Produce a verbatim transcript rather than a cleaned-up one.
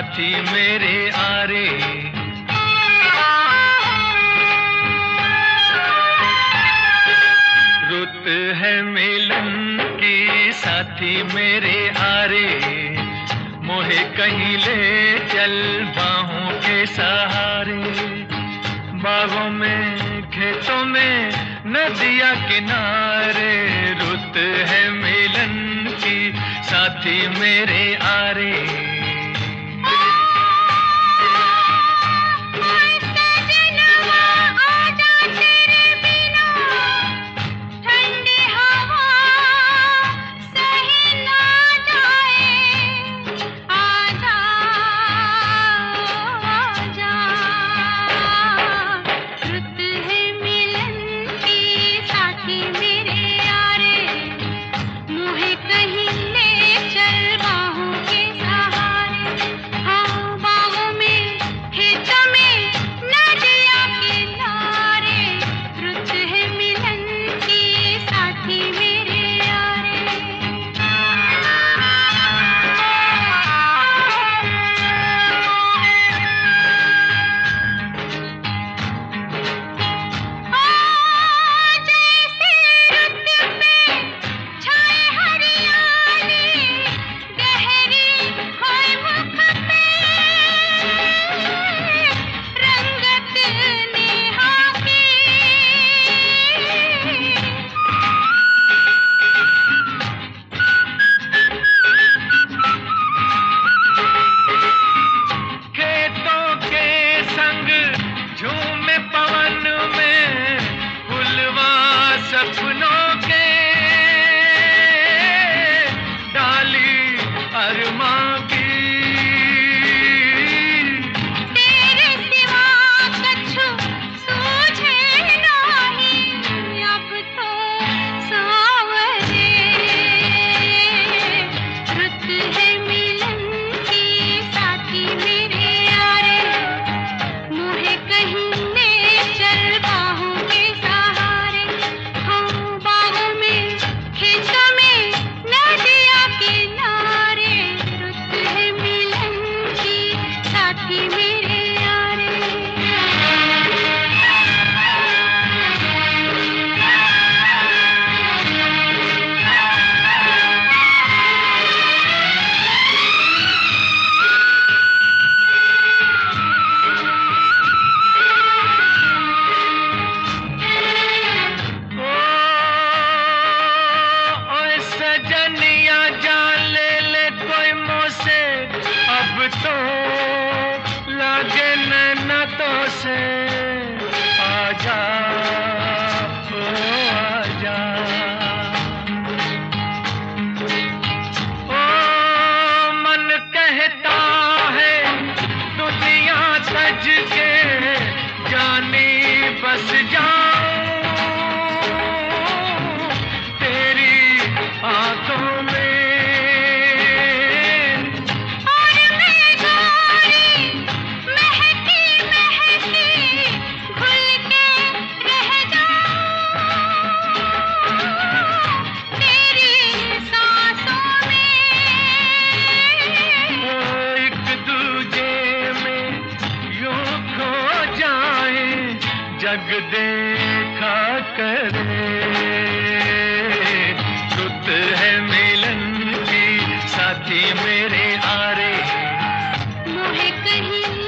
साथी मेरे आरे। रुत है मिलन की साथी मेरे आरे, मोहे कहीं ले चल बाहों के सहारे। बागों में खेतों में नदिया किनारे, रुत है मिलन की साथी मेरे आरे। सपनों के डाली अरमां की, तेरे सिवा कछु सूझे नहीं अब तो सावरे। रुत है मिलन की साथी मेरे यारे, मोहे कहीं ले चल बाहों के सहारे। हाँ बाहों में खेतों में नदिया किनारे, रुत है मिलन की साथी मेरे यारे। ओ ओए सजनिया जान ले ले कोई मोसे, अब तो लागे नैना तो से। आजा ओ आजा, ओ मन कहता है दुनिया सज के जानी बस जाऊं तेरी आंखों में। और मैं गोरी महकी महकी घुल के रह जाऊं तेरी सांसों में। ओ एक दूजे में यूं खो जाए, जग देखा करे। रुत है मिलन की साथी मेरे आरे, मोहे कहीं